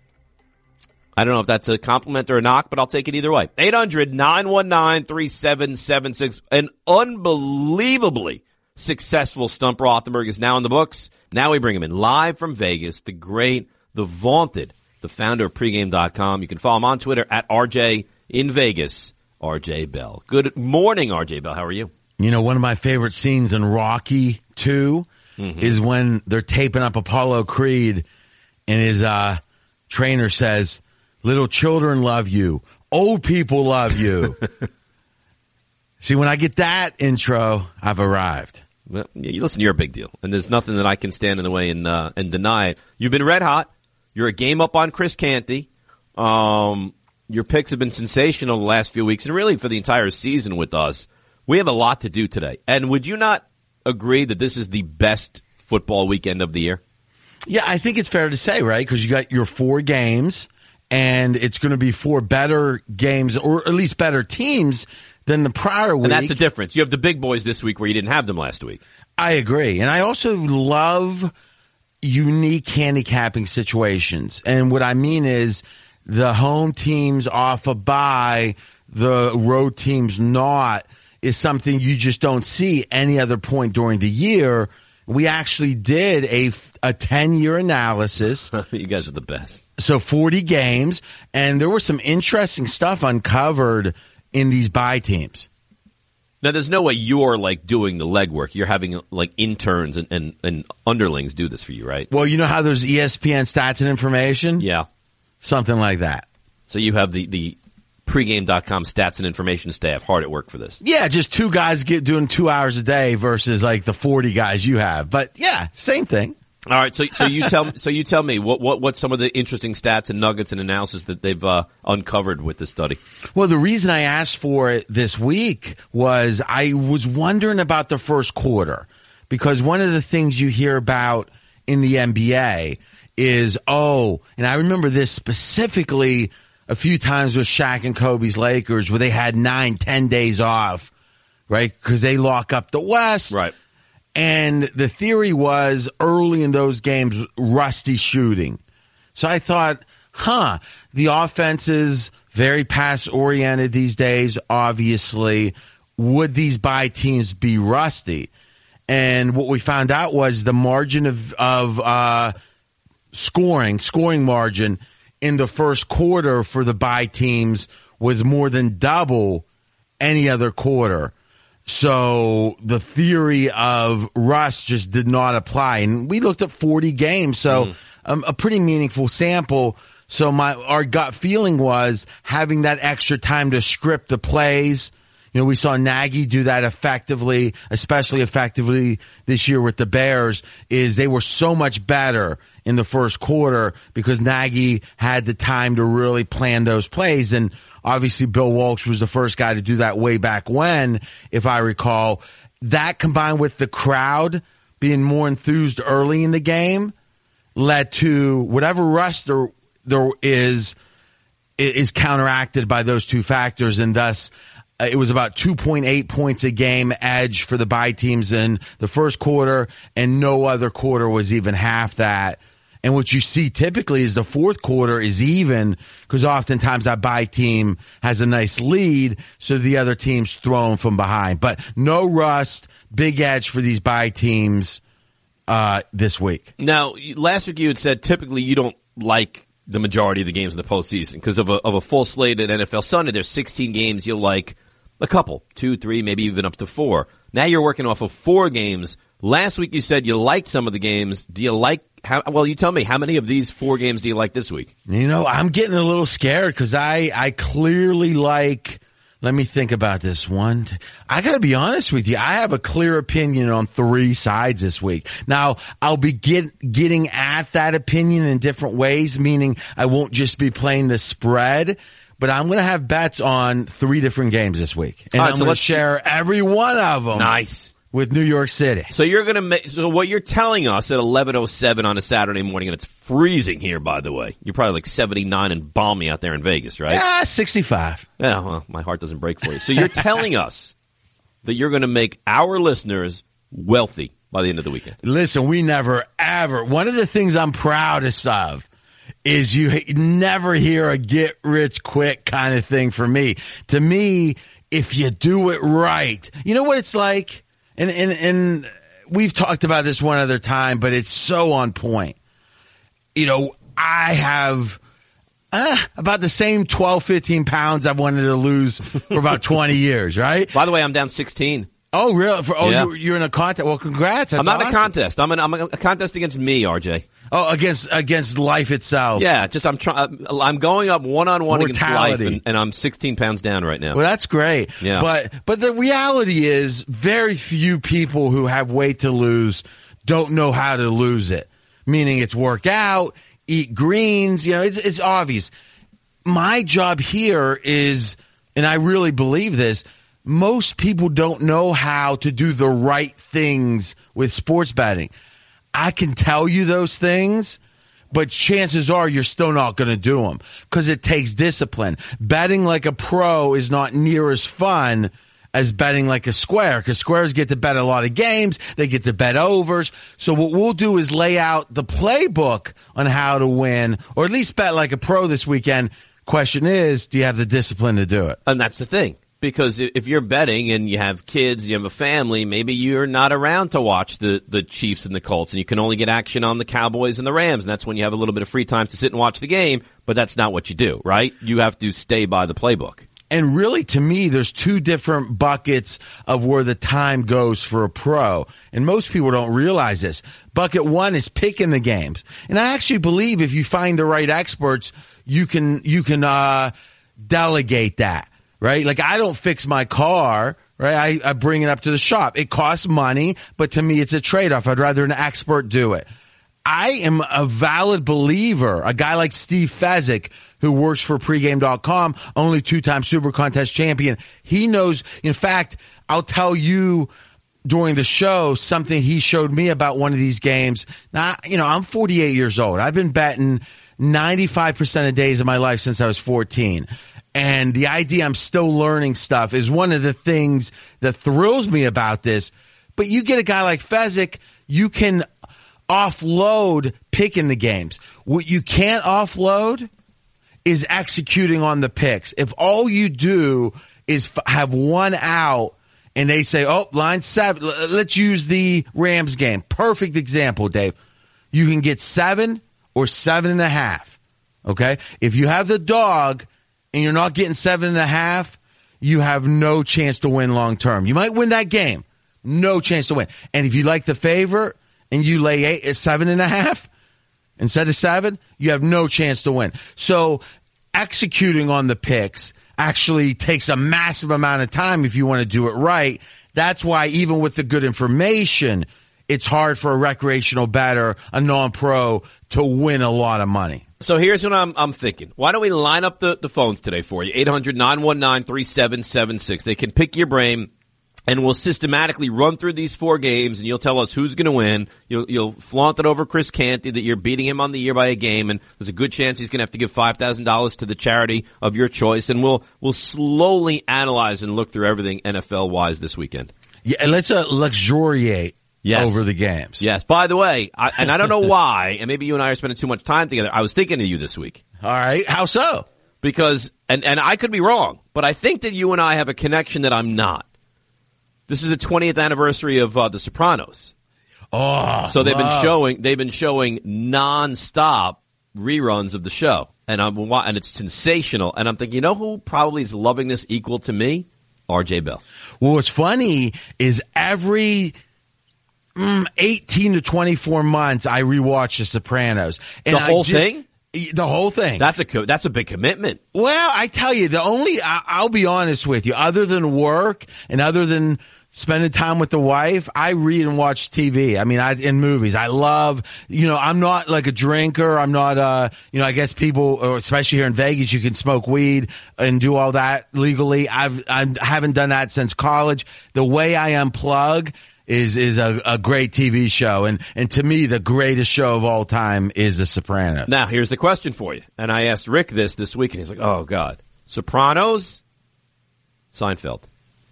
I don't know if that's a compliment or a knock, but I'll take it either way. eight hundred, nine one nine, three seven seven six. An unbelievably successful Stump Rothenberg is now in the books. Now we bring him in live from Vegas, the great, the vaunted, the founder of pregame dot com. You can follow him on Twitter at R J in Vegas. R J Bell. Good morning, R J Bell. How are you? You know, one of my favorite scenes in Rocky two mm-hmm. is when they're taping up Apollo Creed and his uh, trainer says, little children love you. Old people love you. See, when I get that intro, I've arrived. Well, listen, you're a big deal, and there's nothing that I can stand in the way and uh, and deny it. You've been red hot. You're a game up on Chris Canty. Um, your picks have been sensational the last few weeks, and really for the entire season with us. We have a lot to do today. And would you not agree that this is the best football weekend of the year? Yeah, I think it's fair to say, right? Because you got your four games, and it's going to be four better games, or at least better teams than the prior week. And that's the difference. You have the big boys this week where you didn't have them last week. I agree. And I also love unique handicapping situations. And what I mean is the home teams off a bye, the road teams not, is something you just don't see any other point during the year. We actually did a, a ten-year analysis. You guys are the best. So forty games, and there was some interesting stuff uncovered in these bye teams. Now, there's no way you're, like, doing the legwork. You're having, like, interns and, and, and underlings do this for you, right? Well, you know how there's E S P N stats and information? Yeah. Something like that. So you have the, the pregame dot com stats and information staff hard at work for this. Yeah, just two guys get doing two hours a day versus, like, the forty guys you have. But, yeah, same thing. All right, so so you tell so you tell me what what what's some of the interesting stats and nuggets and analysis that they've uh, uncovered with this study? Well, the reason I asked for it this week was I was wondering about the first quarter, because one of the things you hear about in the N B A is, oh, and I remember this specifically a few times with Shaq and Kobe's Lakers where they had nine, ten days off, right? Because they lock up the West, right? And the theory was early in those games, rusty shooting. So I thought, huh, the offense is very pass-oriented these days, obviously. Would these bye teams be rusty? And what we found out was the margin of, of uh, scoring, scoring margin in the first quarter for the bye teams was more than double any other quarter. So the theory of rust just did not apply. And we looked at forty games, so mm. um, a pretty meaningful sample. So my our gut feeling was having that extra time to script the plays. You know, we saw Nagy do that effectively, especially effectively this year with the Bears, is they were so much better in the first quarter because Nagy had the time to really plan those plays. And obviously Bill Walsh was the first guy to do that way back when, if I recall. That combined with the crowd being more enthused early in the game led to whatever rust there, there is, is counteracted by those two factors, and thus it was about two point eight points a game edge for the bye teams in the first quarter, and no other quarter was even half that. And what you see typically is the fourth quarter is even, because oftentimes that bye team has a nice lead, so the other team's thrown from behind. But no rust, big edge for these bye teams uh, this week. Now, last week you had said typically you don't like the majority of the games in the postseason because of a, of a full slate at N F L Sunday. There's sixteen games. You'll like a couple, two, three, maybe even up to four. Now you're working off of four games. Last week you said you liked some of the games. Do you like how, well, you tell me, how many of these four games do you like this week? You know, I'm getting a little scared because I, I clearly like, let me think about this one. I got to be honest with you. I have a clear opinion on three sides this week. Now, I'll be get, getting at that opinion in different ways, meaning I won't just be playing the spread, but I'm going to have bets on three different games this week. And All right, I'm so going to share every one of them. Nice. With New York City. So you're going to make, so what you're telling us at eleven oh seven on a Saturday morning, and it's freezing here, by the way. You're probably like seventy-nine and balmy out there in Vegas, right? Yeah, sixty-five. Yeah, well, my heart doesn't break for you. So you're telling us that you're going to make our listeners wealthy by the end of the weekend. Listen, we never, ever, one of the things I'm proudest of is you never hear a get rich quick kind of thing from me. To me, if you do it right, you know what it's like? And, and, and we've talked about this one other time, but it's so on point. You know, I have Uh, about the same twelve, fifteen pounds I've wanted to lose for about twenty years, right? By the way, I'm down sixteen. Oh, really? For, oh, Yeah. you're, you're in a contest. Well, congrats. That's I'm not awesome. in a contest. I'm, an, I'm a, a contest against me, R J. Oh, against against life itself. Yeah, just I'm trying. I'm going up one on one against life, Mortality. and, and I'm sixteen pounds down right now. Well, that's great. Yeah. But but the reality is, very few people who have weight to lose don't know how to lose it. Meaning, it's work out, eat greens. You know, it's, it's obvious. My job here is, and I really believe this, most people don't know how to do the right things with sports betting. I can tell you those things, but chances are you're still not going to do them because it takes discipline. Betting like a pro is not near as fun as betting like a square, because squares get to bet a lot of games. They get to bet overs. So what we'll do is lay out the playbook on how to win, or at least bet like a pro this weekend. Question is, do you have the discipline to do it? And that's the thing. Because if you're betting and you have kids, you have a family, maybe you're not around to watch the, the Chiefs and the Colts, and you can only get action on the Cowboys and the Rams, and that's when you have a little bit of free time to sit and watch the game, but that's not what you do, right? You have to stay by the playbook. And really, to me, there's two different buckets of where the time goes for a pro. And most people don't realize this. Bucket one is picking the games. And I actually believe if you find the right experts, you can, you can, uh, delegate that. Right? Like, I don't fix my car, right? I, I bring it up to the shop. It costs money, but to me, it's a trade-off. I'd rather an expert do it. I am a valid believer. A guy like Steve Fezzik, who works for pregame dot com, only two-time Super Contest champion. He knows. In fact, I'll tell you during the show something he showed me about one of these games. Now, you know, I'm forty-eight years old. I've been betting ninety-five percent of days of my life since I was fourteen. And the idea I'm still learning stuff is one of the things that thrills me about this. But you get a guy like Fezzik, you can offload picking the games. What you can't offload is executing on the picks. If all you do is f- have one out and they say, oh, line seven, L- let's use the Rams game. Perfect example, Dave. You can get seven or seven and a half. Okay? If you have the dog and you're not getting seven and a half, you have no chance to win long term. You might win that game. No chance to win. And if you like the favorite and you lay eight, seven and a half instead of seven, you have no chance to win. So executing on the picks actually takes a massive amount of time if you want to do it right. That's why even with the good information, it's hard for a recreational bettor, a non-pro, to win a lot of money. So here's what I'm I'm thinking. Why don't we line up the, the phones today for you? eight hundred, nine one nine, three seven seven six. They can pick your brain, and we'll systematically run through these four games, and you'll tell us who's going to win. You'll, you'll flaunt it over Chris Canty that you're beating him on the year by a game, and there's a good chance he's going to have to give five thousand dollars to the charity of your choice, and we'll we'll slowly analyze and look through everything N F L-wise this weekend. Yeah, and let's uh, luxuriate yes. over the games. Yes. By the way, I, and I don't know why, and maybe you and I are spending too much time together, I was thinking of you this week. All right. How so? Because, and, and I could be wrong, but I think that you and I have a connection that I'm not. This is the twentieth anniversary of uh, The Sopranos. Oh, so they've love. been showing they've been showing nonstop reruns of the show, and I'm and it's sensational. And I'm thinking, you know who probably is loving this equal to me? R J Bell. Well, what's funny is every mm, eighteen to twenty-four months I rewatch The Sopranos. And The whole I just, thing? The whole thing. That's a co- that's a big commitment. Well, I tell you, the only I, I'll be honest with you, other than work and other than spending time with the wife, I read and watch T V. I mean, I in movies. I love, you know, I'm not like a drinker. I'm not, uh, you know, I guess people, or especially here in Vegas, you can smoke weed and do all that legally. I've I haven't done that since college. The way I unplug is is a, a great T V show, and and to me, the greatest show of all time is The Sopranos. Now, here's the question for you, and I asked Rick this this week, and he's like, "Oh God, Sopranos, Seinfeld."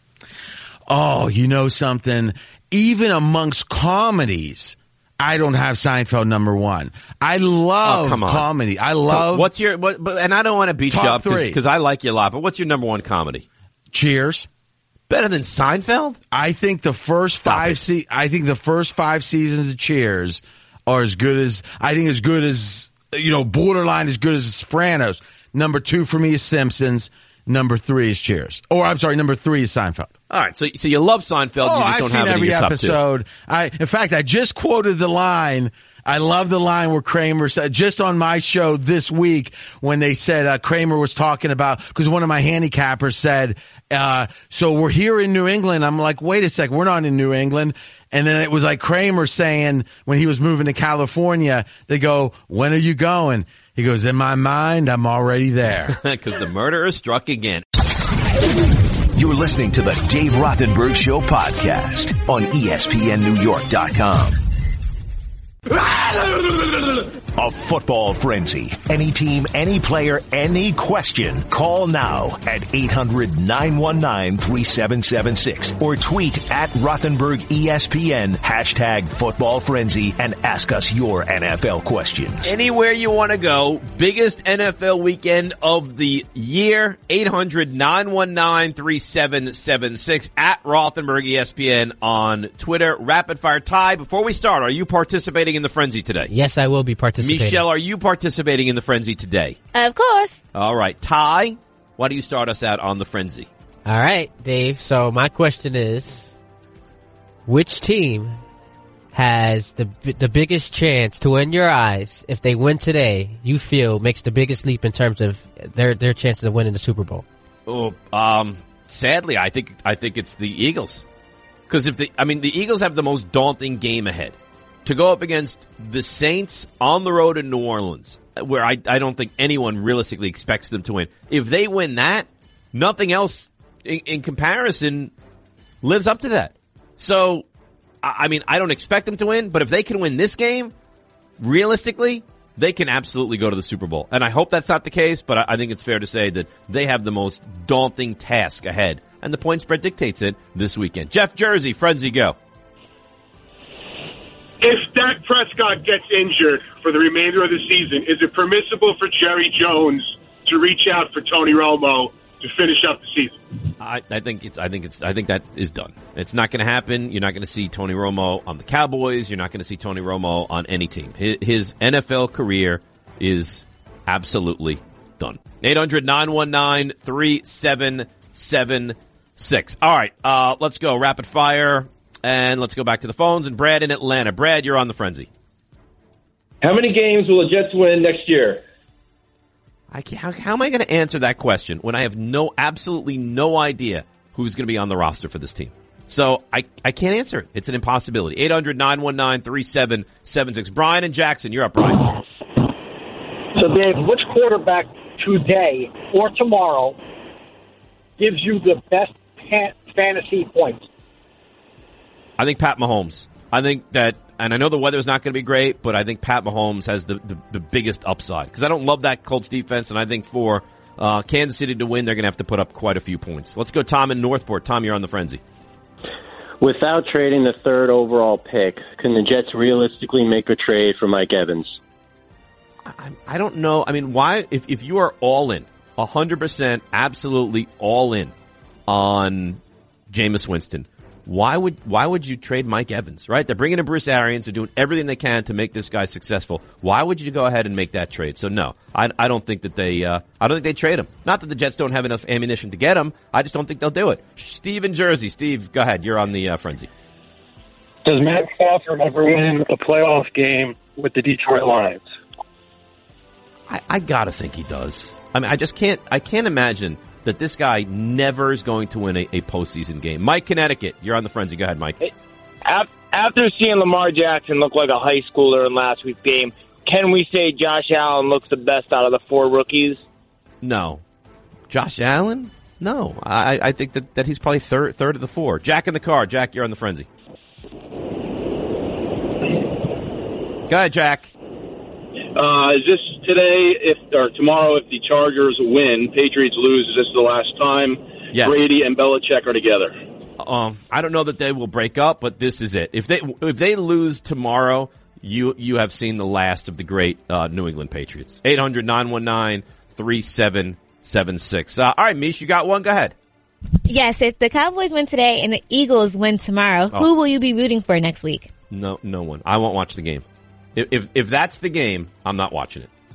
Oh, you know something? Even amongst comedies, I don't have Seinfeld number one. I love oh, come on. comedy. I love. What's your? What, but, and I don't want to beat you up because I like you a lot. But what's your number one comedy? Cheers. Better than Seinfeld? I think the first Stop five. it. Se- I think the first five seasons of Cheers are as good as. I think as good as you know, borderline as good as The Sopranos. Number two for me is Simpsons. Number three is Cheers. Or I'm sorry, number three is Seinfeld. All right, so so you love Seinfeld. Oh, you just I've don't seen have it in every your top episode. two. I, in fact, I just quoted the line. I love the line where Kramer said, just on my show this week, when they said uh, Kramer was talking about, because one of my handicappers said, uh, so we're here in New England. I'm like, wait a sec, we're not in New England. And then it was like Kramer saying when he was moving to California, they go, when are you going? He goes, in my mind, I'm already there. Because the murderer struck again. You're listening to the Dave Rothenberg Show podcast on E S P N New York dot com. A football frenzy. Any team, any player, any question. Call now at eight hundred, nine one nine, three seven seven six or tweet at Rothenberg E S P N, hashtag football frenzy, and ask us your N F L questions. Anywhere you want to go, biggest N F L weekend of the year, eight hundred, nine one nine, three seven seven six at Rothenberg E S P N on Twitter. Rapid fire. Ty, before we start, are you participating in the frenzy today? Yes, I will be participating. Michelle, are you participating in the frenzy today? Of course. All right. Ty, why don't you start us out on the frenzy? All right, Dave. So my question is, which team has the the biggest chance to win your eyes if they win today, you feel makes the biggest leap in terms of their their chances of winning the Super Bowl? Oh, um, sadly, I think I think it's the Eagles. Because if the, I mean, the Eagles have the most daunting game ahead. To go up against the Saints on the road in New Orleans, where I, I don't think anyone realistically expects them to win. If they win that, nothing else in, in comparison lives up to that. So, I mean, I don't expect them to win, but if they can win this game, realistically, they can absolutely go to the Super Bowl. And I hope that's not the case, but I, I think it's fair to say that they have the most daunting task ahead. And the point spread dictates it this weekend. Jeff Jersey, frenzy, go. If Dak Prescott gets injured for the remainder of the season, is it permissible for Jerry Jones to reach out for Tony Romo to finish up the season? I, I think it's. I think it's. I think that is done. It's not going to happen. You're not going to see Tony Romo on the Cowboys. You're not going to see Tony Romo on any team. His, his N F L career is absolutely done. eight hundred, nine one nine, three seven seven six. All right, uh, let's go rapid fire. And let's go back to the phones. And Brad in Atlanta. Brad, you're on the frenzy. How many games will the Jets win next year? I can't, how, how am I going to answer that question when I have no, absolutely no idea who's going to be on the roster for this team? So I, I can't answer it. It's an impossibility. eight hundred, nine one nine, three seven seven six. Brian and Jackson, you're up, Brian. So, Dave, which quarterback today or tomorrow gives you the best fantasy points? I think Pat Mahomes. I think that, and I know the weather's not going to be great, but I think Pat Mahomes has the, the, the biggest upside. Because I don't love that Colts defense, and I think for uh, Kansas City to win, they're going to have to put up quite a few points. Let's go Tom in Northport. Tom, you're on the frenzy. Without trading the third overall pick, can the Jets realistically make a trade for Mike Evans? I, I don't know. I mean, why, if, if you are all in, one hundred percent, absolutely all in on Jameis Winston, Why would why would you trade Mike Evans, right? They're bringing in Bruce Arians. They're doing everything they can to make this guy successful. Why would you go ahead and make that trade? So, no, I, I don't think that they uh, I don't think they trade him. Not that the Jets don't have enough ammunition to get him. I just don't think they'll do it. Steve in Jersey. Steve, go ahead. You're on the uh, frenzy. Does Matt Stafford ever win a playoff game with the Detroit Lions? I, I gotta think he does. I mean, I just can't. I can't imagine that this guy never is going to win a, a postseason game. Mike, Connecticut, you're on the frenzy. Go ahead, Mike. After seeing Lamar Jackson look like a high schooler in last week's game, can we say Josh Allen looks the best out of the four rookies? No. Josh Allen? No. I, I think that, that he's probably third third of the four. Jack in the car. Jack, you're on the frenzy. Go ahead, Jack. Uh, is this today, if or tomorrow, if the Chargers win, Patriots lose, is this the last time Yes. Brady and Belichick are together? Um, I don't know that they will break up, but this is it. If they if they lose tomorrow, you you have seen the last of the great uh, New England Patriots. eight hundred, nine one nine, three seven seven six. Uh, all right, Mish, you got one? Go ahead. Yes, if the Cowboys win today and the Eagles win tomorrow, Oh. who will you be rooting for next week? No, no one. I won't watch the game. If, if if that's the game, I'm not watching it.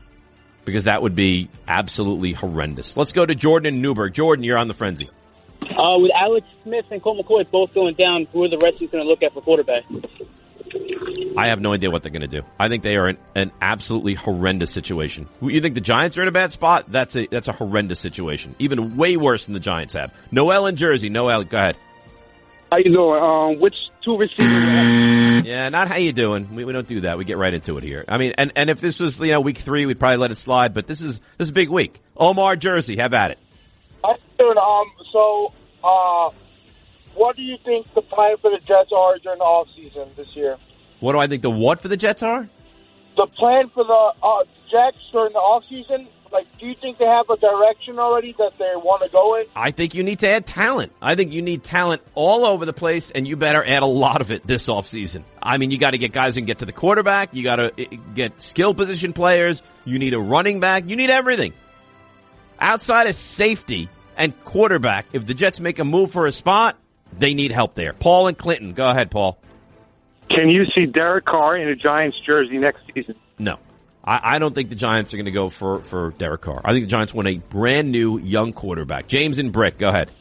because that would be absolutely horrendous. Let's go to Jordan in Newburgh. Jordan, you're on the frenzy. Uh, with Alex Smith and Colt McCoy both going down, who are the Redskins going to look at for quarterback? I have no idea what they're going to do. I think they are in an absolutely horrendous situation. You think the Giants are in a bad spot? That's a that's a horrendous situation. Even way worse than the Giants have. Noel in Jersey. Noel, go ahead. How you doing? Um, which two receivers? Yeah, not how you doing. We, we don't do that. We get right into it here. I mean, and, and if this was, you know, week three, we'd probably let it slide, but this is this is a big week. Omar, Jersey, have at it. Hi, dude. Um, so, uh, what do you think the plan for the Jets are during the offseason this year? What do I think the what for the Jets are? The plan for the uh, Jets during the offseason, like, do you think they have a direction already that they want to go in? I think you need to add talent. I think you need talent all over the place, and you better add a lot of it this offseason. I mean, you got to get guys who can get to the quarterback. You got to get skill position players. You need a running back. You need everything. Outside of safety and quarterback, if the Jets make a move for a spot, they need help there. Paul and Clinton. Go ahead, Paul. Can you see Derek Carr in a Giants jersey next season? No. I, I don't think the Giants are going to go for, for Derek Carr. I think the Giants want a brand new young quarterback. James and Brick, go ahead.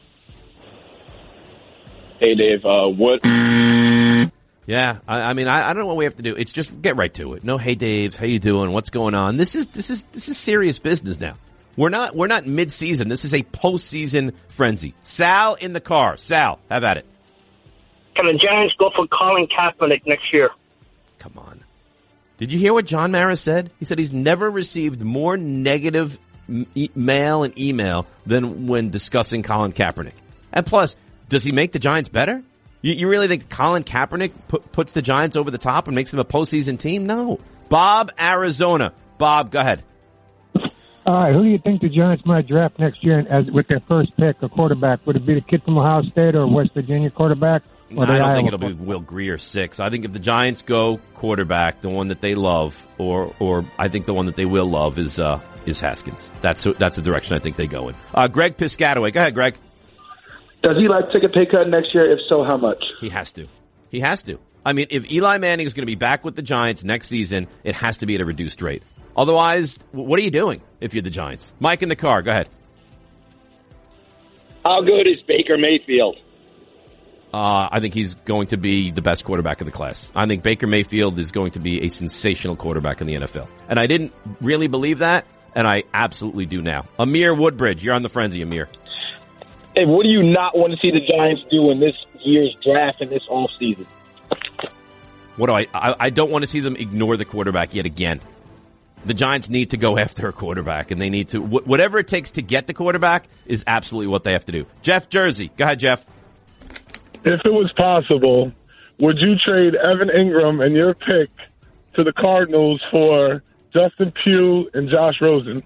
Hey, Dave, uh, what? Yeah, I, I mean, I, I don't know what we have to do. It's just get right to it. No, hey, Dave, how you doing? What's going on? This is this is this is serious business now. We're not we're not mid-season. This is a postseason frenzy. Sal in the car. Sal, have at it. Can the Giants go for Colin Kaepernick next year? Come on. Did you hear what John Mara said? He said he's never received more negative e- mail and email than when discussing Colin Kaepernick. And plus, does he make the Giants better? You, you really think Colin Kaepernick put, puts the Giants over the top and makes them a postseason team? No. Bob, Arizona. Bob, go ahead. All right, who do you think the Giants might draft next year as with their first pick, a quarterback? Would it be the kid from Ohio State or West Virginia quarterback? No, I don't think it'll be Will Grier six. I think if the Giants go quarterback, the one that they love, or or I think the one that they will love is uh, is Haskins. That's that's the direction I think they go in. Uh, Greg Piscataway, go ahead, Greg. Does he like take a pay cut next year? If so, how much? He has to. He has to. I mean, if Eli Manning is going to be back with the Giants next season, it has to be at a reduced rate. Otherwise, what are you doing if you're the Giants? Mike in the car, go ahead. How good is Baker Mayfield? Uh, I think he's going to be the best quarterback of the class. I think Baker Mayfield is going to be a sensational quarterback in the N F L. And I didn't really believe that, and I absolutely do now. Amir Woodbridge, you're on the frenzy, Amir. Hey, what do you not want to see the Giants do in this year's draft and this offseason? What do I, I? I don't want to see them ignore the quarterback yet again. The Giants need to go after a quarterback, and they need to, wh- whatever it takes to get the quarterback is absolutely what they have to do. Jeff Jersey, go ahead, Jeff. If it was possible, would you trade Evan Ingram and your pick to the Cardinals for Justin Pugh and Josh Rosen?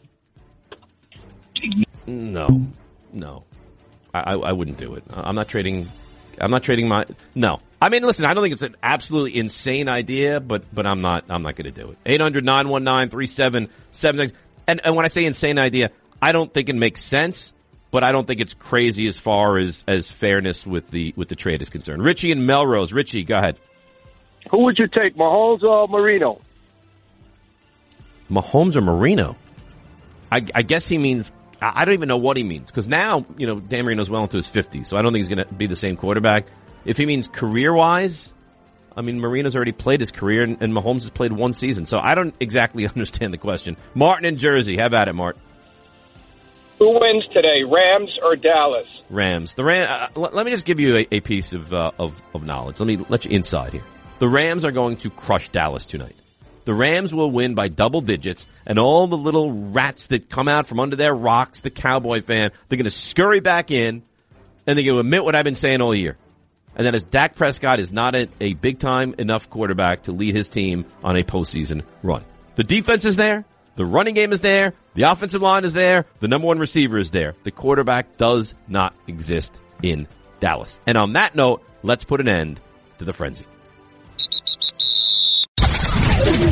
No, no, I, I, I wouldn't do it. I'm not trading. I'm not trading my. No, I mean, listen. I don't think it's an absolutely insane idea, but but I'm not. I'm not going to do it. eight hundred nine one nine three seven seven six. And and when I say insane idea, I don't think it makes sense. But I don't think it's crazy as far as, as fairness with the with the trade is concerned. Richie and Melrose. Richie, go ahead. Who would you take, Mahomes or Marino? Mahomes or Marino? I, I guess he means, I don't even know what he means. Because now, you know, Dan Marino's well into his fifties, so I don't think he's going to be the same quarterback. If he means career-wise, I mean, Marino's already played his career, and, and Mahomes has played one season. So I don't exactly understand the question. Martin in Jersey. How about it, Martin? Who wins today, Rams or Dallas? Rams. The Ram. Uh, let, let me just give you a, a piece of, uh, of of knowledge. Let me let you inside here. The Rams are going to crush Dallas tonight. The Rams will win by double digits, and all the little rats that come out from under their rocks, the Cowboy fan, they're going to scurry back in, and they're going to admit what I've been saying all year. And that is Dak Prescott is not a, a big-time enough quarterback to lead his team on a postseason run. The defense is there. The running game is there. The offensive line is there. The number one receiver is there. The quarterback does not exist in Dallas. And on that note, let's put an end to the frenzy.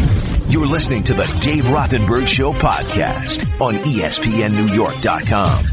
You're listening to the Dave Rothenberg Show podcast on E S P N New York dot com.